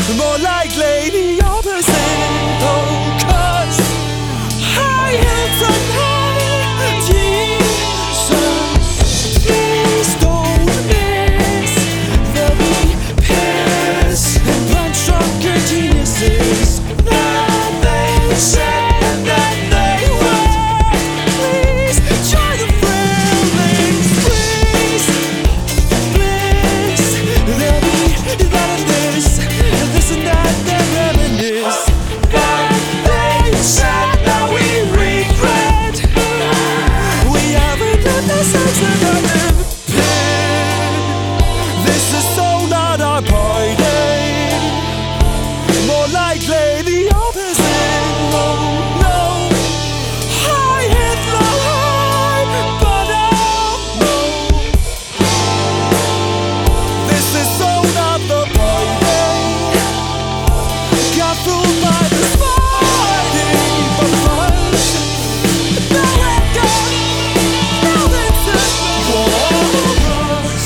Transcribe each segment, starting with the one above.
More likely the opposite. Oh, 'cause high heels and high t-shirts, please don't miss. They'll be pissed and punch drunker geniuses that they said that they were. Please try the feelings, please, please. They'll be that and this and that, they'll reminisce that they said that we regret. We haven't done the sex and I live dead. This is so not our party. More likely the opposite. No, no. High hit low, high bottom low. This is so not the party. Got fooled by the party, but first, now it goes. Now it's a chorus.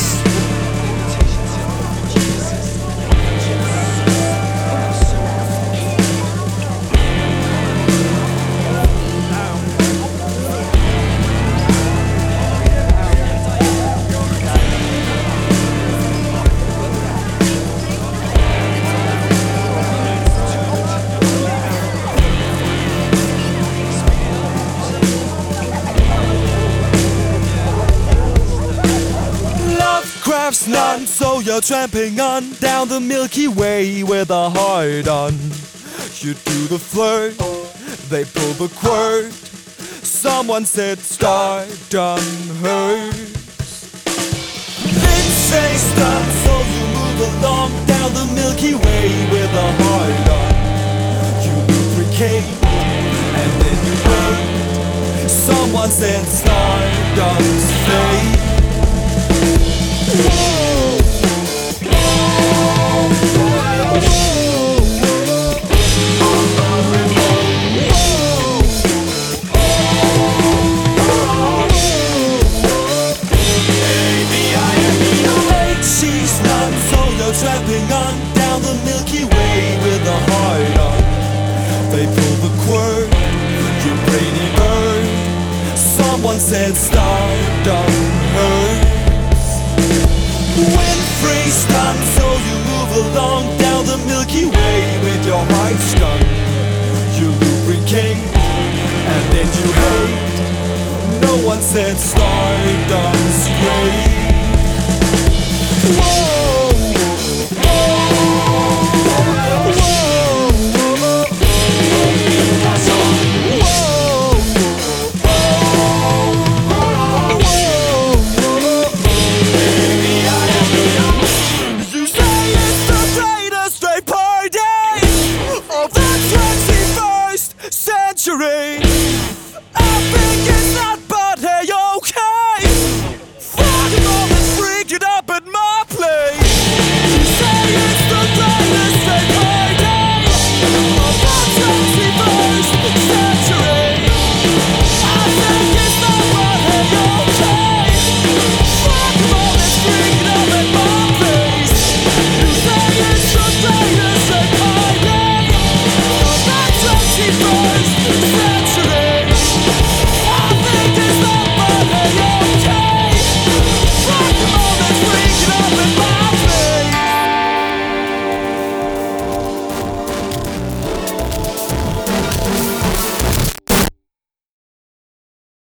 Lovecraft's none, so you're tramping on down the Milky Way with a heart on. You do the flirt, they pull the quirt. Someone said start unhurt. Lindsay's done, so you move along down the Milky Way with a heart on. You lubricate and then you wait. Someone said stardust fade. She's none, so you're tramping on down the Milky Way with a heart on. They pull the quirt, you brainy bird. Someone said stardust hurts. Winfrey's done, so you move along down the Milky Way with your heart stuck. You lubricate and then you hate. No one said stardust great. Whoa.